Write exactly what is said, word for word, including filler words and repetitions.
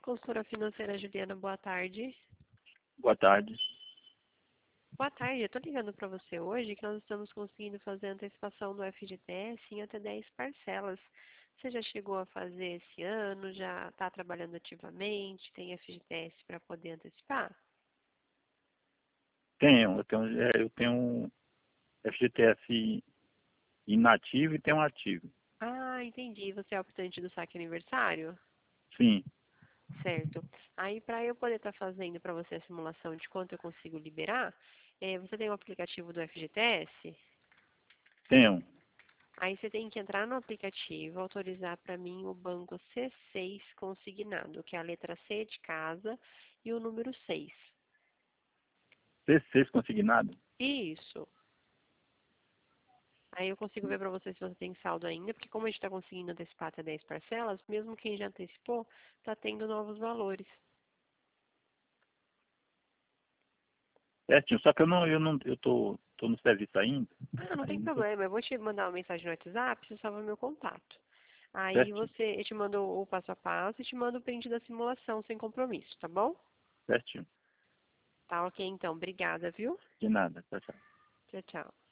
Consultora financeira Juliana, boa tarde. Boa tarde. Boa tarde, eu estou ligando para você hoje que nós estamos conseguindo fazer a antecipação do F G T S em até dez parcelas. Você já chegou a fazer esse ano, já está trabalhando ativamente, tem F G T S para poder antecipar? Tenho, eu tenho, é, eu tenho um F G T S inativo e tenho um ativo. Ah, entendi. Você é optante do saque aniversário? Sim, Certo. Aí, para eu poder estar fazendo para você a simulação de quanto eu consigo liberar, eh, você tem o aplicativo do F G T S? tenho. Aí você tem que entrar no aplicativo, autorizar para mim o banco C seis consignado, que é a letra C de casa e o número seis. C seis consignado? Isso. Aí eu consigo ver para você se você tem saldo ainda, porque como a gente está conseguindo antecipar até dez parcelas, mesmo quem já antecipou, está tendo novos valores. Certinho, só que eu não, eu não, eu tô, tô no serviço ainda. Ah, não Aí tem não tô problema, eu vou te mandar uma mensagem no WhatsApp, você salva meu contato. Aí certinho, você, eu te mando o passo a passo e te mando o print da simulação sem compromisso, tá bom? certinho. Tá ok então, obrigada, viu? De nada, tchau, tchau. Tchau, tchau.